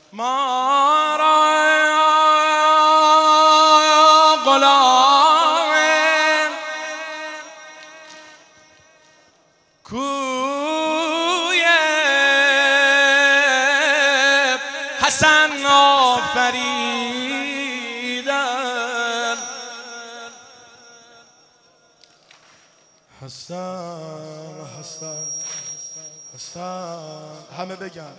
ما را غلام کوی حسن آفریدن. حسن حسن حسن همه بگن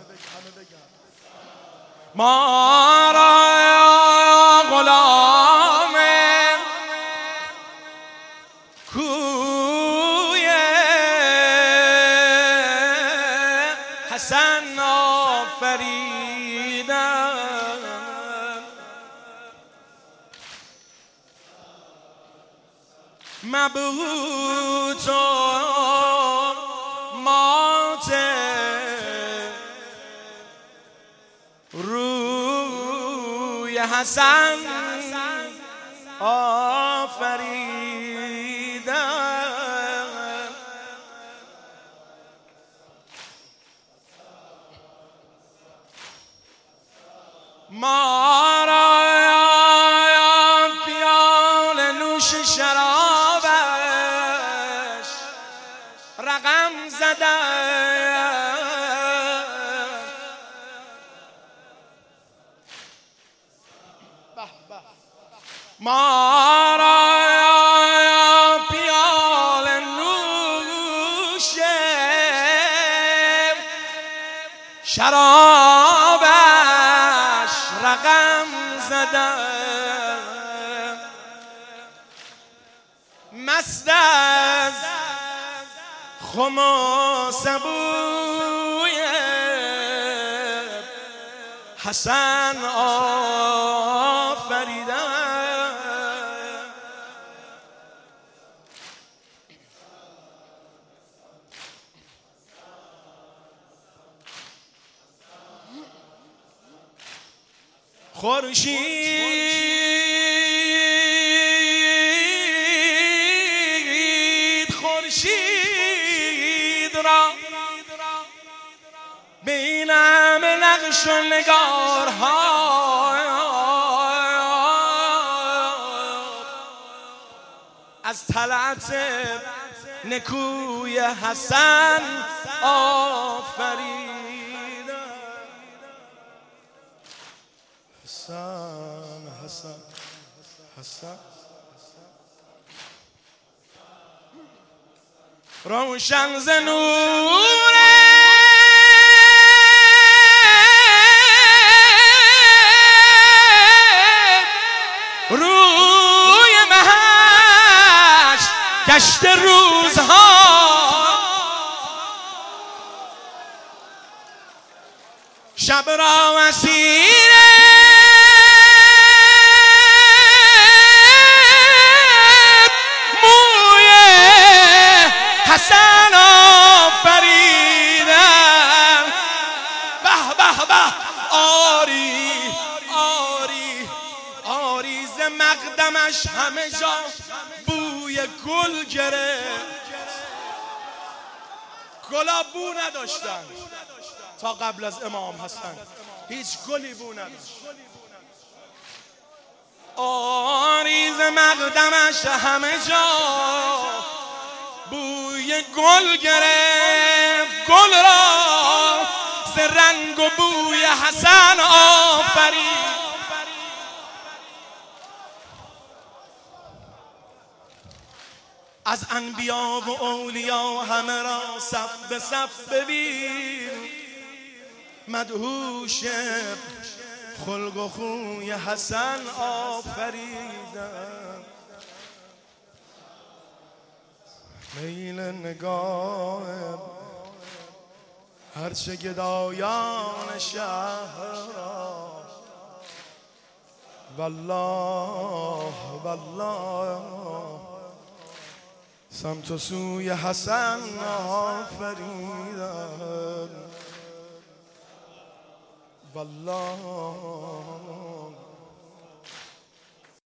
ما را غلام کوی حسن آفریدن. مبهوت و مات روی حسن آفریدن. ما را پیال نوش شرابش رقم زدن. ما را پیال نوش شرابش رقم زدن. مست از خم و سبوی حسن آفریدن. خورشید را بینم نقش و نگارها از طلعت نکوی حسن آفریدن. حسن حسن حسن روشن ز نور روی مهش گشت روزها شب را اسیر حسن آفریدن. به به به آری آری آری ز مقدمش همه جا بوی گل گرفت. گلا بو نداشتن تا قبل از امام حسن، هیچ گلی بو نداشت. آری ز مقدمش همه جا بوی گل گرفت. گل را ز رنگ و بوی حسن آفرید. از انبیا و اولیا همه را صف به صف ببین. مدهوش خلق و خوی حسن آفریدن. میل نگاه هرچه گدایان شهر را والله والله سمت و سوی حسن آفریدن. والله